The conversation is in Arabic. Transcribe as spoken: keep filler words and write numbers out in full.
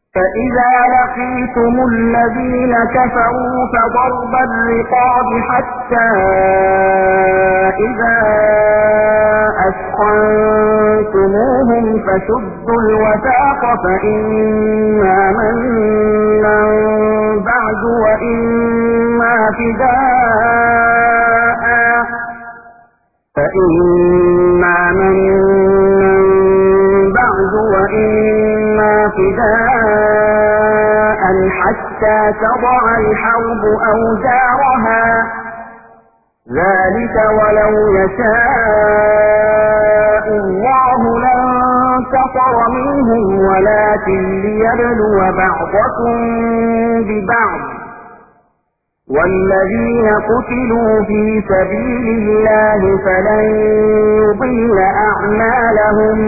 فإذا لقيتم الذين كفروا فضرب الرقاب حتى إذا أثخنتموهم فشدوا الوثاق فإما منا بعد وإما فداء فإما منا بعد وإما فداء حتى تضع الحرب أوزارها ذلك ولو يشاء الله لانتصر منهم ولكن ليبلو بعضكم ببعض والذين قتلوا في سبيل الله فلن يضل أعمالهم